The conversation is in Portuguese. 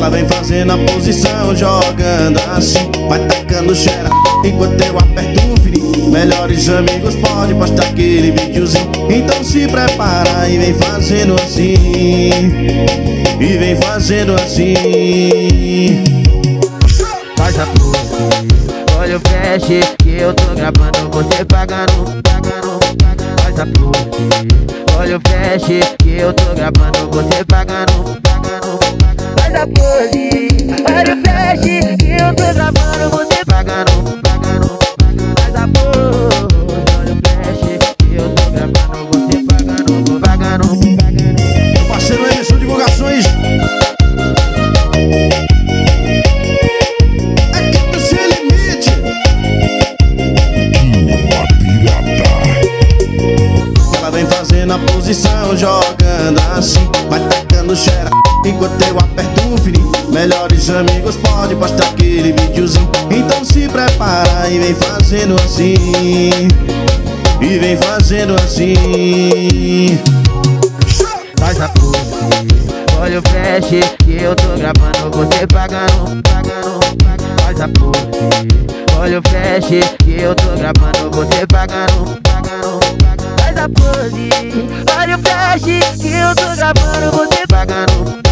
Ela vem fazendo a posição, jogando assim, vai tacando xera enquanto eu aperto o fininho. Melhores amigos pode postar aquele videozinho. Então se prepara e vem fazendo assim, e vem fazendo assim. Faz a pose, olha o flash que eu tô gravando, você pagando. Faz a pose, olha o flash que eu tô gravando, você pagando. Faz a pose, olha o flash que eu tô gravando, você pagando. Faz a pose, olha o flash que eu tô gravando, você pagando. Meu parceiro Emerson Divulgações. Equipe Sem Limite. Ela vem fazendo a posição, jogando assim, vai tacando xera enquanto eu aperto o fininho. Melhores amigos pode postar aquele videozinho. Então se prepara e vem fazendo assim, e vem fazendo assim. Faz a pose, olha o flash que eu tô gravando, você pagando. Faz a pose, olha o flash que eu tô gravando, você pagando. Faz a pose, olha o flash que eu tô gravando, você pagando.